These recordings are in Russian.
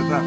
там?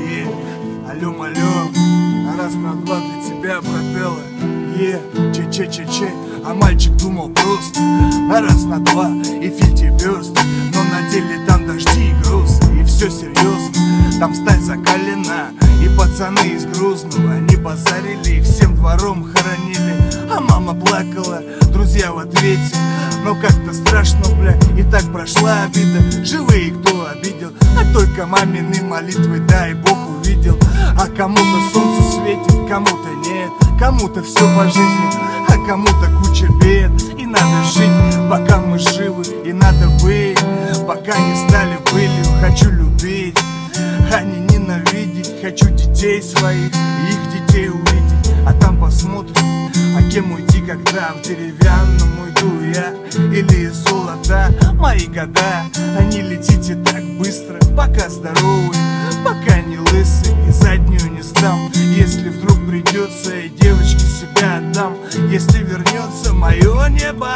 Алло, малё, на раз, на два для тебя, брателло. Че-че-че-че, а мальчик думал просто на раз, на два и фити верст. Но на деле там дожди и груз, и все серьезно. Там сталь закалена, и пацаны из Грозного они базарили и всем двором хоронили. А мама плакала, друзья в ответе. Но как-то страшно, бля, и так прошла обида. Живые кто обидел, а только мамины молитвы, дай Бог увидел. А кому-то солнце светит, кому-то нет, кому-то все по жизни, а кому-то куча бед. И надо жить, пока мы живы, и надо быть, пока не стали былью. Хочу любить, а не ненавидеть. Хочу детей своих и их детей увидеть. А там посмотрим, а кем уйти, когда в деревянном уйду я или из золота. Мои года, они летите так быстро, пока здоровый, пока не лысый и заднюю не сдам. Если вдруг придется, и девочке себя отдам. Если вернется мое небо,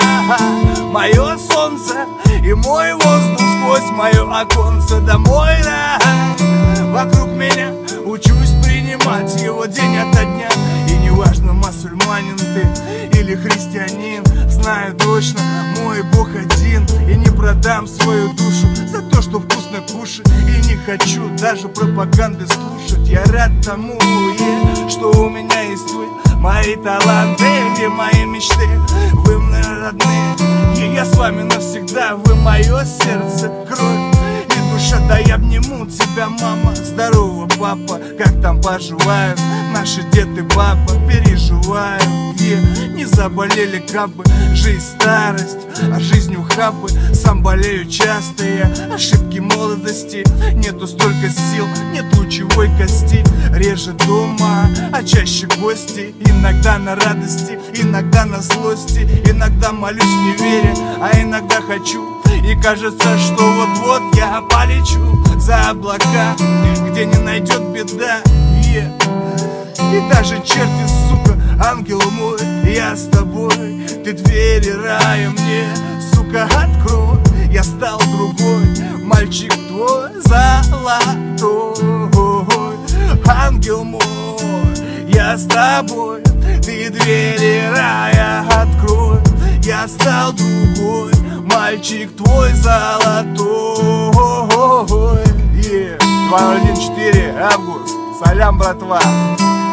мое солнце и мой воздух сквозь мое оконце домой рай. Вокруг меня учусь принимать его день ото дня. И неважно, мусульманин ты или христианин, знаю точно, мой Бог один. И не продам свою душу за то, что вкусно кушать. И не хочу даже пропаганды слушать. Я рад тому, что у меня есть вы, мои таланты и мои мечты. Вы мне родные, и я с вами навсегда. Вы мое сердце, кровь и душа. Да я обниму тебя, мама. Здорово, папа, как там поживают наши дед и баба? Переживают, не заболели кабы. Жизнь старость, а жизнь ухабы. Сам болею часто я, ошибки молодости. Нету столько сил, нет лучевой кости. Реже дома, а чаще гости. Иногда на радости, иногда на злости. Иногда молюсь не веря, а иногда хочу. И кажется, что вот-вот я полечу за облака, где не найдет беда. И даже черти, сука, ангел мой, я с тобой. Ты двери рая мне, сука, открой. Я стал другой, мальчик твой золотой. Ангел мой, я с тобой. Ты двери рая открой. Я стал другой, мальчик твой золотой. 2014 август. Салям, братва.